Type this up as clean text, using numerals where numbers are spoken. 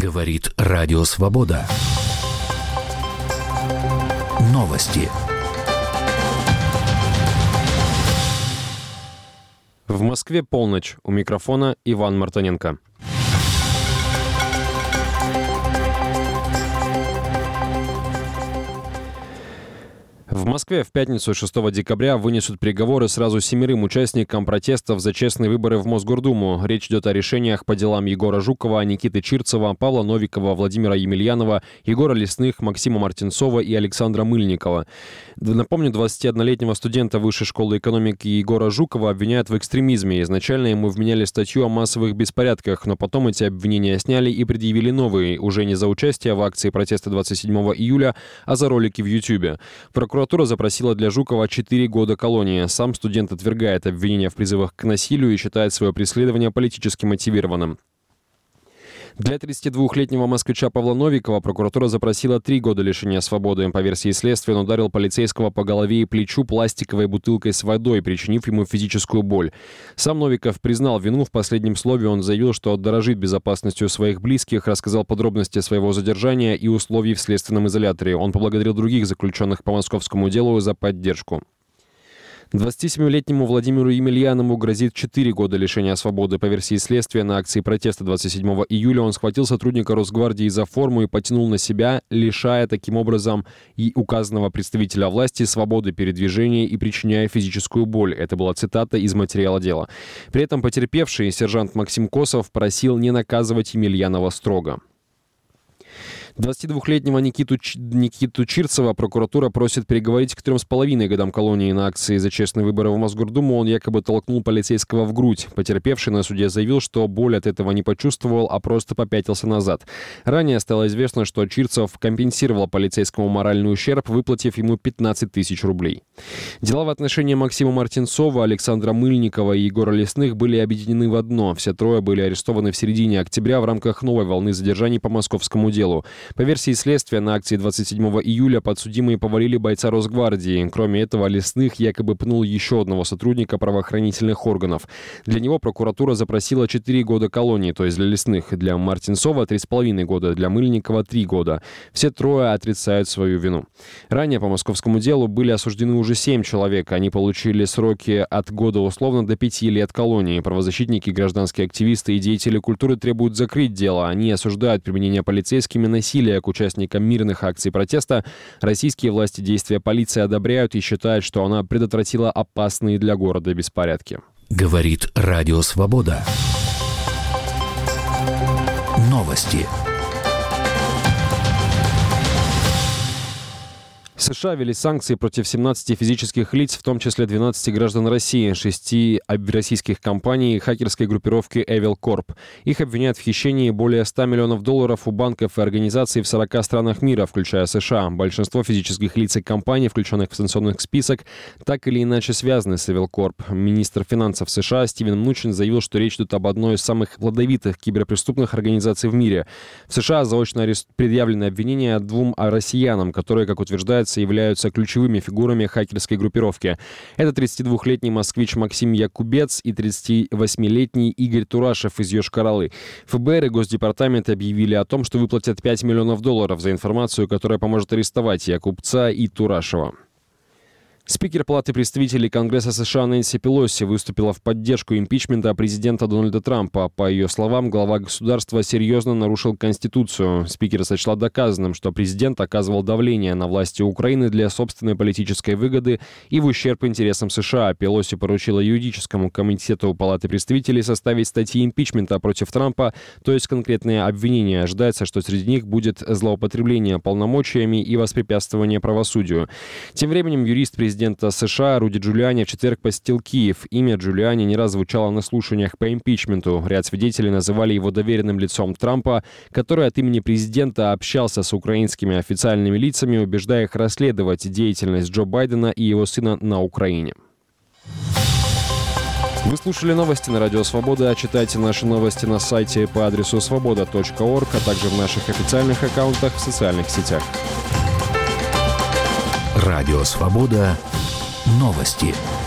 Говорит Радио Свобода. Новости. В Москве полночь. У микрофона Иван Мартыненко. В Москве в пятницу 6 декабря вынесут приговоры сразу 7 участникам протестов за честные выборы в Мосгордуму. Речь идет о решениях по делам Егора Жукова, Никиты Чирцева, Павла Новикова, Владимира Емельянова, Егора Лесных, Максима Мартинцова и Александра Мыльникова. Напомню, 21-летнего студента Высшей школы экономики Егора Жукова обвиняют в экстремизме. Изначально ему вменяли статью о массовых беспорядках, но потом эти обвинения сняли и предъявили новые, уже не за участие в акции протеста 27 июля, а за ролики в YouTube. Прокуратура запросила для Жукова 4 года колонии. Сам студент отвергает обвинения в призывах к насилию и считает свое преследование политически мотивированным. Для 32-летнего москвича Павла Новикова прокуратура запросила 3 года лишения свободы. По версии следствия, он ударил полицейского по голове и плечу пластиковой бутылкой с водой, причинив ему физическую боль. Сам Новиков признал вину. В последнем слове он заявил, что дорожит безопасностью своих близких, рассказал подробности своего задержания и условий в следственном изоляторе. Он поблагодарил других заключенных по московскому делу за поддержку. 27-летнему Владимиру Емельянову грозит 4 года лишения свободы. По версии следствия, на акции протеста 27 июля он схватил сотрудника Росгвардии за форму и потянул на себя, лишая таким образом и указанного представителя власти свободы передвижения и причиняя физическую боль. Это была цитата из материала дела. При этом потерпевший, сержант Максим Косов, просил не наказывать Емельянова строго. 22-летнего Никиту Чирцева прокуратура просит приговорить к 3,5 годам колонии. На акции за честные выборы в Мосгордуму он якобы толкнул полицейского в грудь. Потерпевший на суде заявил, что боль от этого не почувствовал, а просто попятился назад. Ранее стало известно, что Чирцев компенсировал полицейскому моральный ущерб, выплатив ему 15 тысяч рублей. Дела в отношении Максима Мартинцова, Александра Мыльникова и Егора Лесных были объединены в одно. Все трое были арестованы в середине октября в рамках новой волны задержаний по московскому делу. По версии следствия, на акции 27 июля подсудимые повалили бойца Росгвардии. Кроме этого, Лесных якобы пнул еще одного сотрудника правоохранительных органов. Для него прокуратура запросила 4 года колонии, то есть для Лесных. Для Мартинцова 3,5 года, для Мыльникова 3 года. Все трое отрицают свою вину. Ранее по московскому делу были осуждены уже 7 человек. Они получили сроки от года условно до 5 лет колонии. Правозащитники, гражданские активисты и деятели культуры требуют закрыть дело. Они осуждают применение полицейскими насилия к участникам мирных акций протеста. Российские власти действия полиции одобряют и считают, что она предотвратила опасные для города беспорядки. Говорит Радио Свобода. Новости. США ввели санкции против 17 физических лиц, в том числе 12 граждан России, 6 российских компаний и хакерской группировки Evil Corp. Их обвиняют в хищении более $100 миллионов у банков и организаций в 40 странах мира, включая США. Большинство физических лиц и компаний, включенных в санкционный список, так или иначе связаны с Evil Corp. Министр финансов США Стивен Мнучин заявил, что речь идет об одной из самых плодовитых киберпреступных организаций в мире. В США заочно предъявлены обвинения 2 россиянам, которые, как утверждается, являются ключевыми фигурами хакерской группировки. Это 32-летний москвич Максим Якубец и 38-летний Игорь Турашев из Йошкар-Олы. ФБР и Госдепартамент объявили о том, что выплатят $5 миллионов за информацию, которая поможет арестовать Якубца и Турашева. Спикер Палаты представителей Конгресса США Нэнси Пелоси выступила в поддержку импичмента президента Дональда Трампа. По ее словам, глава государства серьезно нарушил Конституцию. Спикер сочла доказанным, что президент оказывал давление на власти Украины для собственной политической выгоды и в ущерб интересам США. Пелоси поручила юридическому комитету Палаты представителей составить статьи импичмента против Трампа, то есть конкретные обвинения. Ожидается, что среди них будет злоупотребление полномочиями и воспрепятствование правосудию. Тем временем юрист президента США Руди Джулиани в четверг посетил Киев. Имя Джулиани не раз звучало на слушаниях по импичменту. Ряд свидетелей называли его доверенным лицом Трампа, который от имени президента общался с украинскими официальными лицами, убеждая их расследовать деятельность Джо Байдена и его сына на Украине. Вы слушали новости на Радио Свобода. Читайте наши новости на сайте по адресу svoboda.org, а также в наших официальных аккаунтах в социальных сетях. Радио Свобода. Новости.